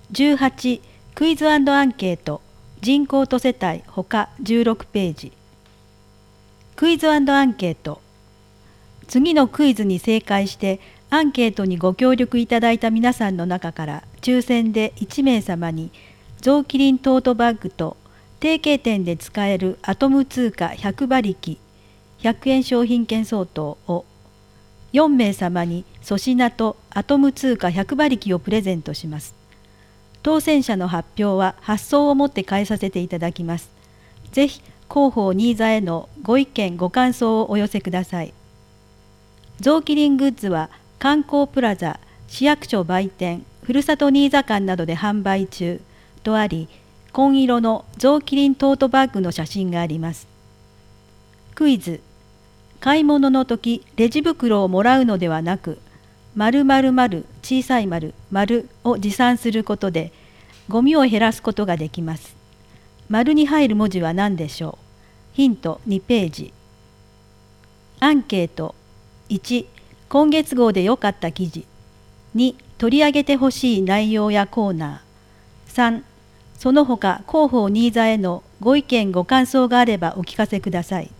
18クイズ&アンケート人口と世帯ほか16ページ。クイズ&アンケート。次のクイズに正解してアンケートにご協力いただいた皆さんの中から抽選で1名様にゾウキリントートバッグと提携店で使えるアトム通貨100馬力100円商品券相当を、4名様に粗品とアトム通貨100馬力をプレゼントします。当選者の発表は発送をもって返させていただきます。ぜひ広報新座へのご意見ご感想をお寄せください。ゾウキリングッズは観光プラザ、市役所売店、ふるさと新座館などで販売中とあり、紺色のゾウキリントートバッグの写真があります。クイズ。買い物の時レジ袋をもらうのではなく、〇〇〇小さい丸丸を持参することでゴミを減らすことができます。丸に入る文字は何でしょう。ヒント2ページ。アンケート。1、今月号で良かった記事。2、取り上げてほしい内容やコーナー。3、その他広報新座へのご意見ご感想があればお聞かせください。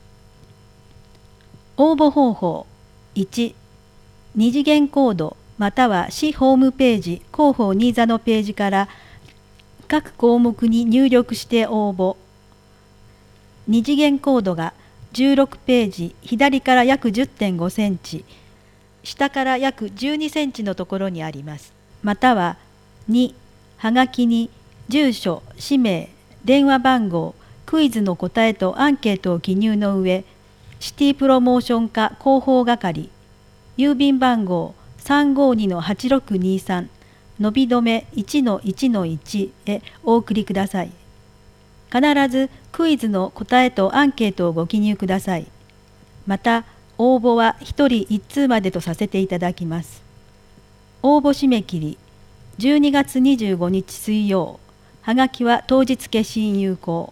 応募方法。1、二次元コードまたは市ホームページ広報新座のページから各項目に入力して応募。二次元コードが16ページ左から約 10.5 センチ、下から約12センチのところにあります。または2、はがきに住所、氏名、電話番号、クイズの答えとアンケートを記入の上、シティプロモーション課広報係、郵便番号 352-8623 のび止め 1-1-1 へお送りください。必ずクイズの答えとアンケートをご記入ください。また、応募は1人1通までとさせていただきます。応募締め切り、12月25日水曜、はがきは当日消印有効。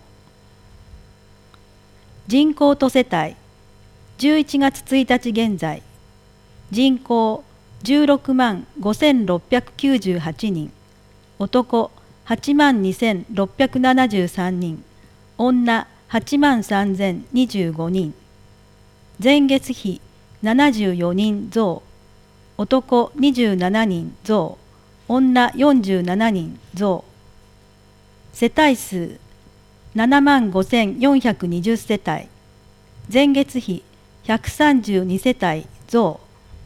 人口と世帯、11月1日現在、人口16万5698人、男8万2673人、女8万3025人、前月比74人増、男27人増、女47人増、世帯数7万5420世帯、前月比132世帯増。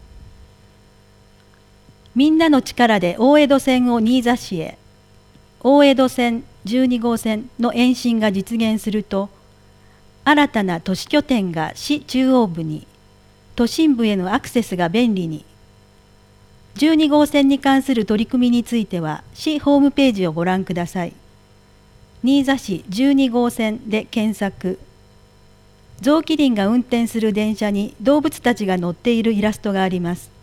みんなの力で大江戸線を新座市へ。大江戸線12号線の延伸が実現すると、新たな都市拠点が市中央部に、都心部へのアクセスが便利に。12号線に関する取り組みについては、市ホームページをご覧ください。新座市12号線で検索。ゾウキリンが運転する電車に動物たちが乗っているイラストがあります。